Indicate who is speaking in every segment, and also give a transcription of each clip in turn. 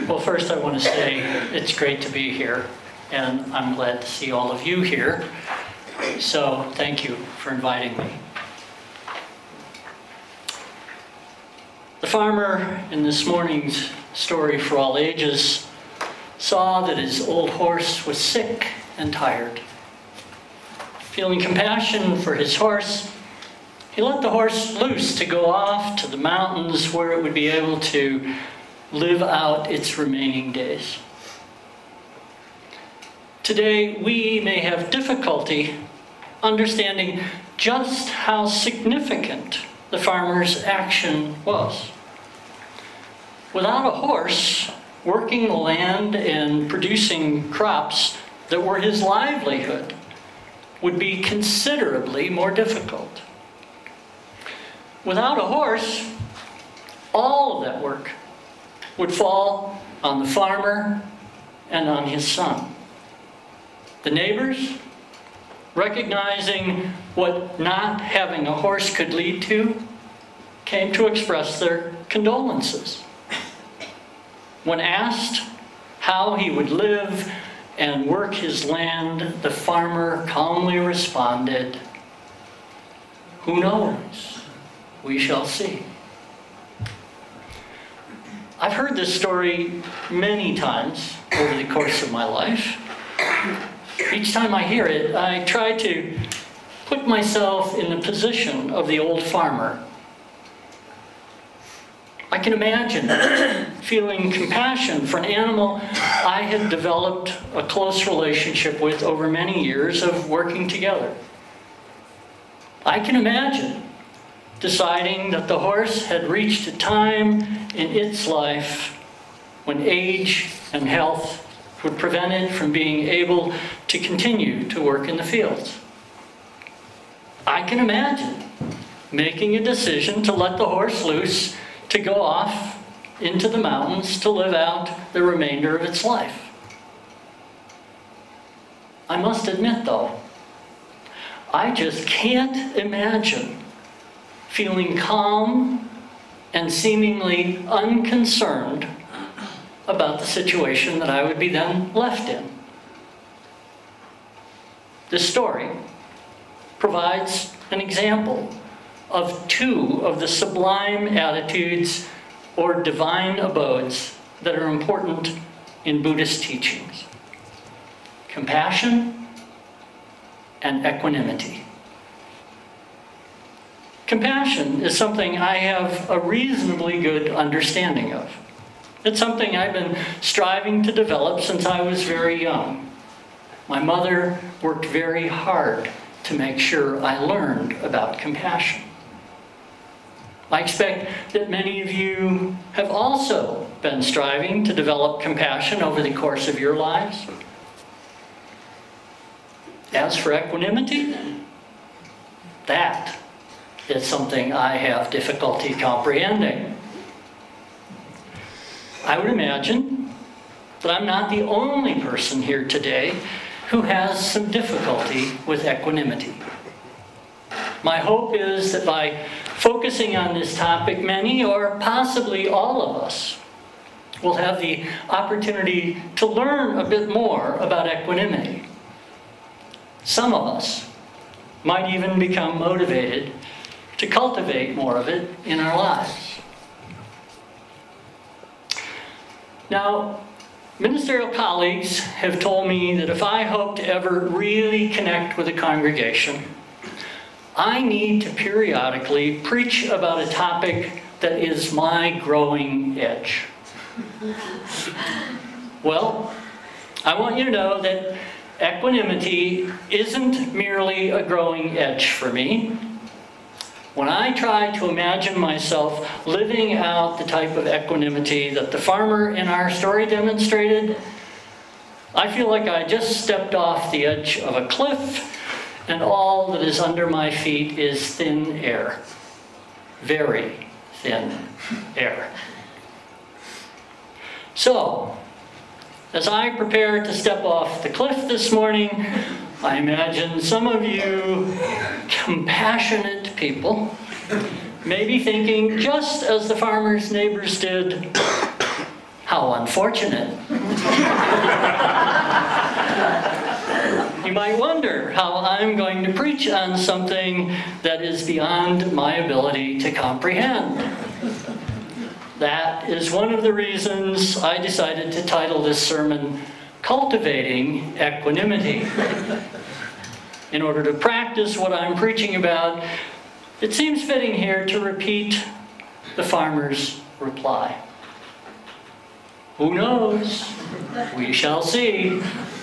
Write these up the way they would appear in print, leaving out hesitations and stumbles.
Speaker 1: Well, first I want to say it's great to be here, and I'm glad to see all of you here. So thank you for inviting me. The farmer in this morning's story for all ages saw that his old horse was sick and tired. Feeling compassion for his horse, he let the horse loose to go off to the mountains where it would be able to live out its remaining days. Today, we may have difficulty understanding just how significant the farmer's action was. Without a horse, working the land and producing crops that were his livelihood would be considerably more difficult. Without a horse, all of that work would fall on the farmer and on his son. The neighbors, recognizing what not having a horse could lead to, came to express their condolences. When asked how he would live and work his land, the farmer calmly responded, "Who knows? We shall see." I've heard this story many times over the course of my life. Each time I hear it, I try to put myself in the position of the old farmer. I can imagine feeling compassion for an animal I had developed a close relationship with over many years of working together. I can imagine deciding that the horse had reached a time in its life when age and health would prevent it from being able to continue to work in the fields. I can imagine making a decision to let the horse loose to go off into the mountains to live out the remainder of its life. I must admit, though, I just can't imagine feeling calm and seemingly unconcerned about the situation that I would be then left in. This story provides an example of two of the sublime attitudes or divine abodes that are important in Buddhist teachings: compassion and equanimity. Compassion is something I have a reasonably good understanding of. It's something I've been striving to develop since I was very young. My mother worked very hard to make sure I learned about compassion. I expect that many of you have also been striving to develop compassion over the course of your lives. As for equanimity, that is something I have difficulty comprehending. I would imagine that I'm not the only person here today who has some difficulty with equanimity. My hope is that by focusing on this topic, many or possibly all of us will have the opportunity to learn a bit more about equanimity. Some of us might even become motivated to cultivate more of it in our lives. Now, ministerial colleagues have told me that if I hope to ever really connect with a congregation, I need to periodically preach about a topic that is my growing edge. Well, I want you to know that equanimity isn't merely a growing edge for me. When I try to imagine myself living out the type of equanimity that the farmer in our story demonstrated, I feel like I just stepped off the edge of a cliff and all that is under my feet is thin air. Very thin air. So, as I prepare to step off the cliff this morning, I imagine some of you compassionate people may be thinking, just as the farmer's neighbors did, how How unfortunate. You might wonder how I'm going to preach on something that is beyond my ability to comprehend. That is one of the reasons I decided to title this sermon, Cultivating Equanimity. In order to practice what I'm preaching about, it seems fitting here to repeat the farmer's reply. Who knows? We shall see.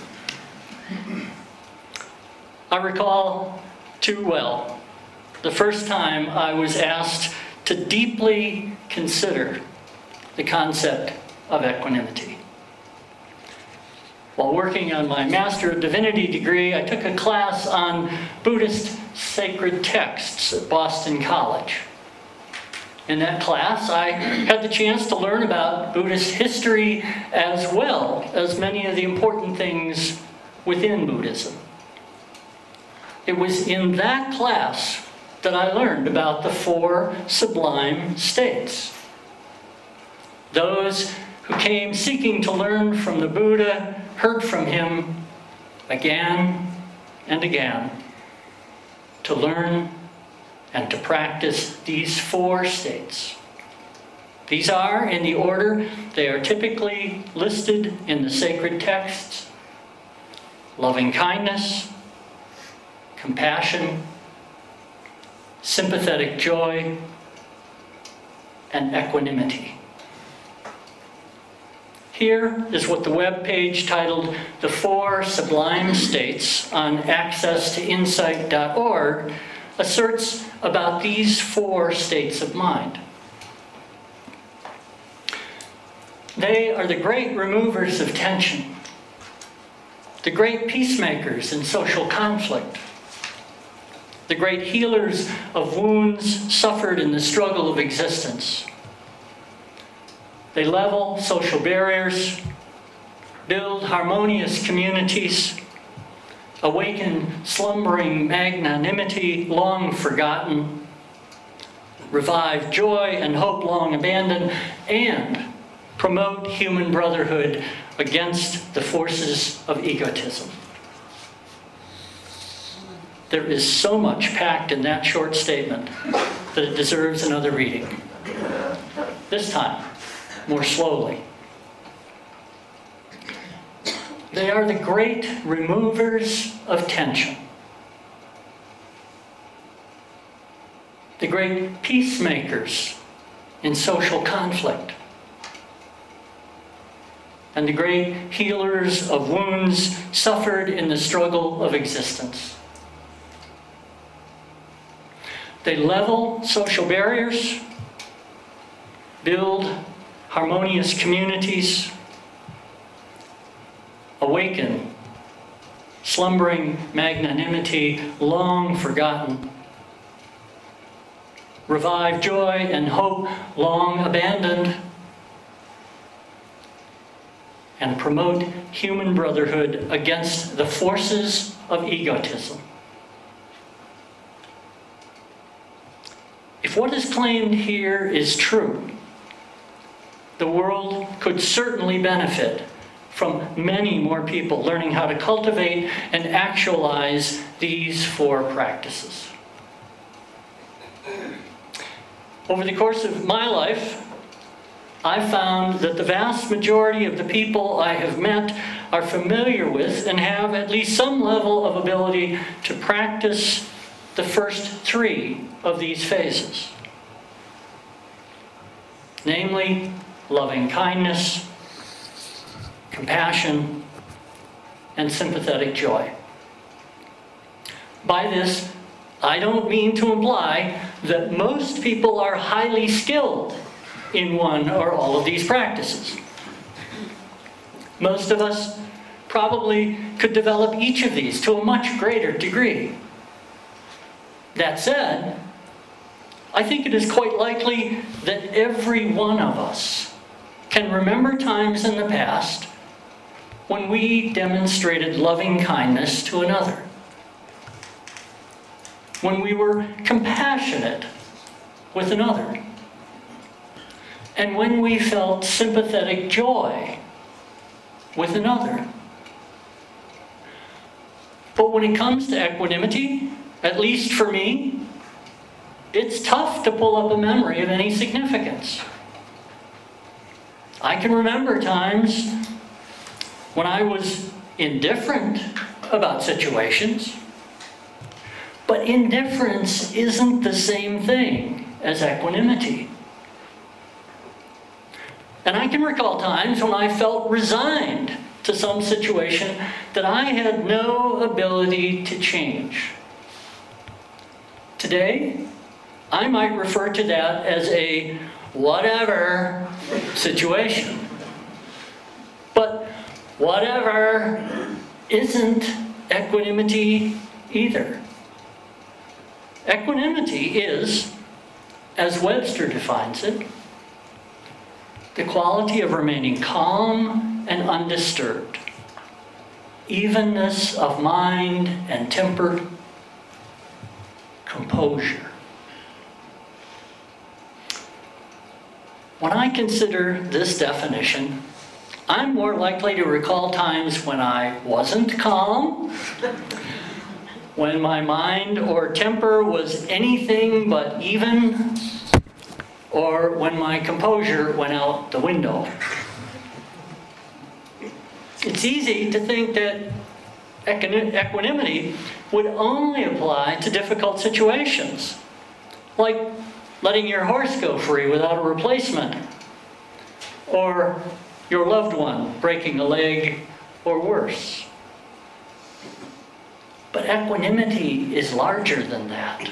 Speaker 1: I recall too well the first time I was asked to deeply consider the concept of equanimity. While working on my Master of Divinity degree, I took a class on Buddhist sacred texts at Boston College. In that class, I had the chance to learn about Buddhist history as well as many of the important things within Buddhism. It was in that class that I learned about the 4 sublime states. Those who came seeking to learn from the Buddha heard from him again and again to learn and to practice these 4 states. These are, in the order they are typically listed in the sacred texts: loving kindness, compassion, sympathetic joy, and equanimity. Here is what the web page titled The 4 Sublime States on accesstoinsight.org asserts about these 4 states of mind. They are the great removers of tension, the great peacemakers in social conflict, the great healers of wounds suffered in the struggle of existence. They level social barriers, build harmonious communities, awaken slumbering magnanimity long forgotten, revive joy and hope long abandoned, and promote human brotherhood against the forces of egotism. There is so much packed in that short statement that it deserves another reading. This time, more slowly. They are the great removers of tension, the great peacemakers in social conflict, and the great healers of wounds suffered in the struggle of existence. They level social barriers, build harmonious communities, awaken slumbering magnanimity long forgotten, revive joy and hope long abandoned, and promote human brotherhood against the forces of egotism. If what is claimed here is true, the world could certainly benefit from many more people learning how to cultivate and actualize these 4 practices. Over the course of my life, I found that the vast majority of the people I have met are familiar with and have at least some level of ability to practice the first 3 of these phases. Namely, loving kindness, compassion, and sympathetic joy. By this, I don't mean to imply that most people are highly skilled in one or all of these practices. Most of us probably could develop each of these to a much greater degree. That said, I think it is quite likely that every one of us can remember times in the past when we demonstrated loving kindness to another, when we were compassionate with another, and when we felt sympathetic joy with another. But when it comes to equanimity, at least for me, it's tough to pull up a memory of any significance. I can remember times when I was indifferent about situations, but indifference isn't the same thing as equanimity. And I can recall times when I felt resigned to some situation that I had no ability to change. Today, I might refer to that as a whatever situation. But whatever isn't equanimity either. Equanimity is, as Webster defines it, the quality of remaining calm and undisturbed, evenness of mind and temper, composure. When I consider this definition, I'm more likely to recall times when I wasn't calm, when my mind or temper was anything but even, or when my composure went out the window. It's easy to think that equanimity would only apply to difficult situations, like letting your horse go free without a replacement, or your loved one breaking a leg or worse. But equanimity is larger than that.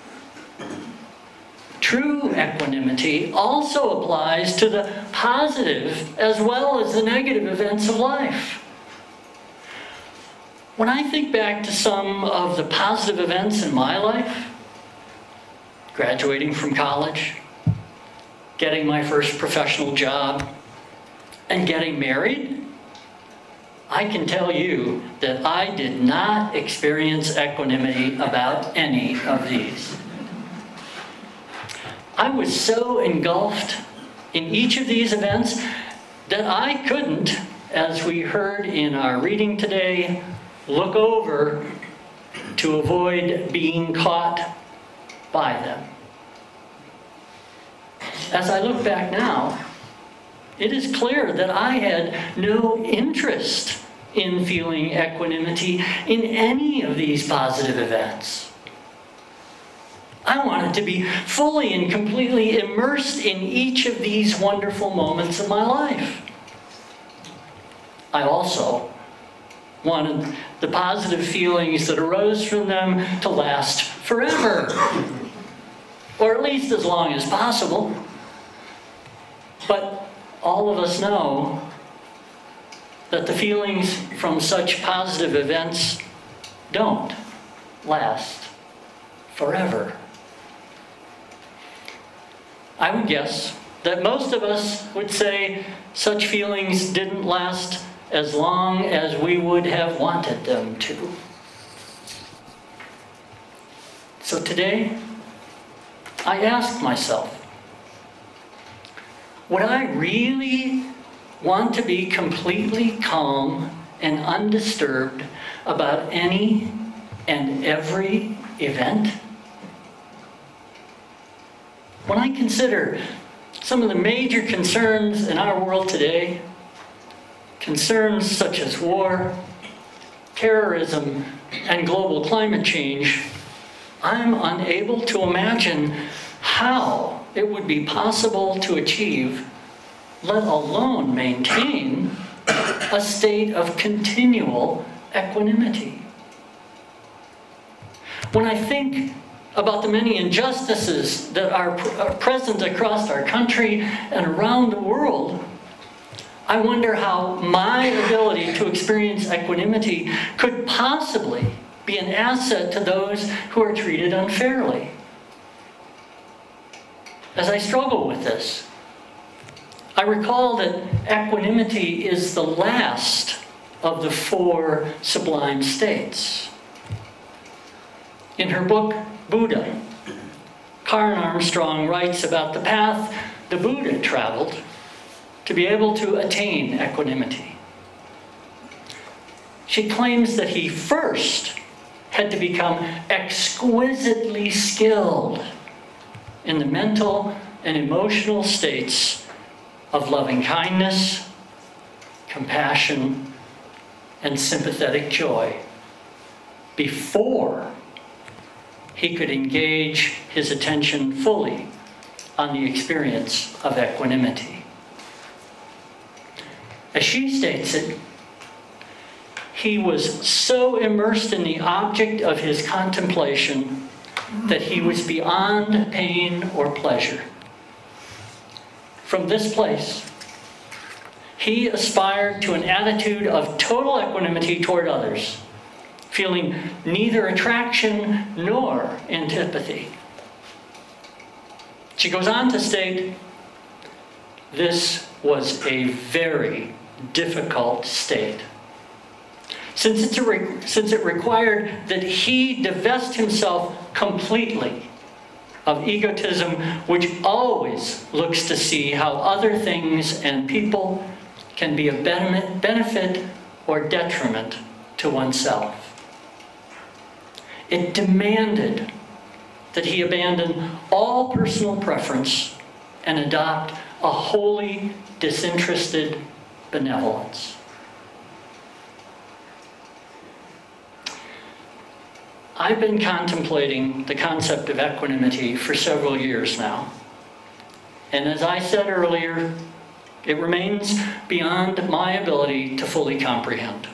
Speaker 1: True equanimity also applies to the positive as well as the negative events of life. When I think back to some of the positive events in my life, graduating from college, getting my first professional job, and getting married, I can tell you that I did not experience equanimity about any of these. I was so engulfed in each of these events that I couldn't, as we heard in our reading today, look over to avoid being caught by them. As I look back now, it is clear that I had no interest in feeling equanimity in any of these positive events. I wanted to be fully and completely immersed in each of these wonderful moments of my life. I also wanted the positive feelings that arose from them to last forever, or at least as long as possible. But all of us know that the feelings from such positive events don't last forever. I would guess that most of us would say such feelings didn't last as long as we would have wanted them to. So today, I ask myself, would I really want to be completely calm and undisturbed about any and every event? When I consider some of the major concerns in our world today, concerns such as war, terrorism, and global climate change, I'm unable to imagine how it would be possible to achieve, let alone maintain, a state of continual equanimity. When I think about the many injustices that are present across our country and around the world, I wonder how my ability to experience equanimity could possibly be an asset to those who are treated unfairly. As I struggle with this, I recall that equanimity is the last of the four sublime states. In her book, Buddha, Karen Armstrong writes about the path the Buddha traveled to be able to attain equanimity. She claims that he first had to become exquisitely skilled in the mental and emotional states of loving kindness, compassion, and sympathetic joy before he could engage his attention fully on the experience of equanimity. As she states it, he was so immersed in the object of his contemplation that he was beyond pain or pleasure. From this place, he aspired to an attitude of total equanimity toward others, feeling neither attraction nor antipathy. She goes on to state, this was a very difficult state, since it required that he divest himself completely of egotism, which always looks to see how other things and people can be a benefit or detriment to oneself. It demanded that he abandon all personal preference and adopt a wholly disinterested benevolence. I've been contemplating the concept of equanimity for several years now. And as I said earlier, it remains beyond my ability to fully comprehend.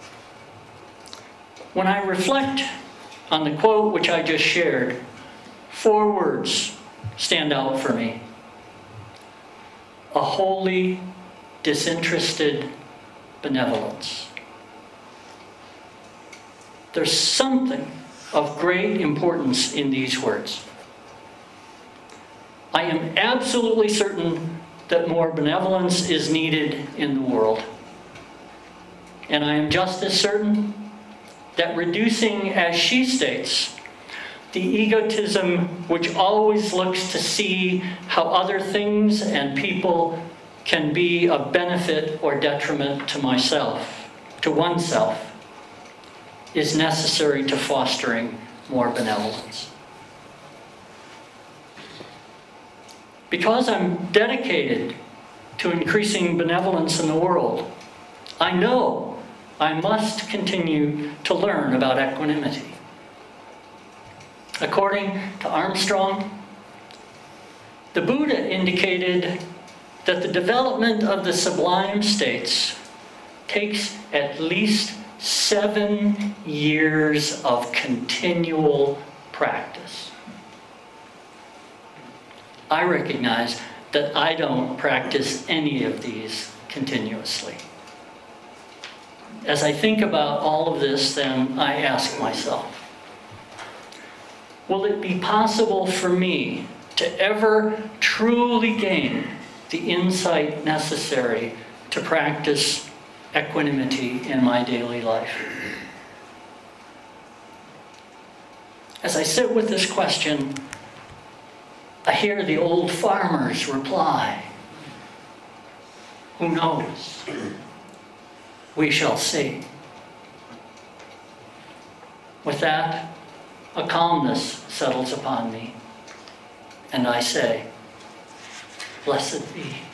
Speaker 1: When I reflect on the quote which I just shared, 4 words stand out for me. A wholly disinterested benevolence. There's something of great importance in these words. I am absolutely certain that more benevolence is needed in the world. And I am just as certain that reducing, as she states, the egotism which always looks to see how other things and people can be of benefit or detriment to myself, to oneself, is necessary to fostering more benevolence. Because I'm dedicated to increasing benevolence in the world, I know I must continue to learn about equanimity. According to Armstrong, the Buddha indicated that the development of the sublime states takes at least 7 years of continual practice. I recognize that I don't practice any of these continuously. As I think about all of this, then I ask myself, will it be possible for me to ever truly gain the insight necessary to practice equanimity in my daily life? As I sit with this question, I hear the old farmers reply, "Who knows? We shall see." With that, a calmness settles upon me, and I say, "Blessed be."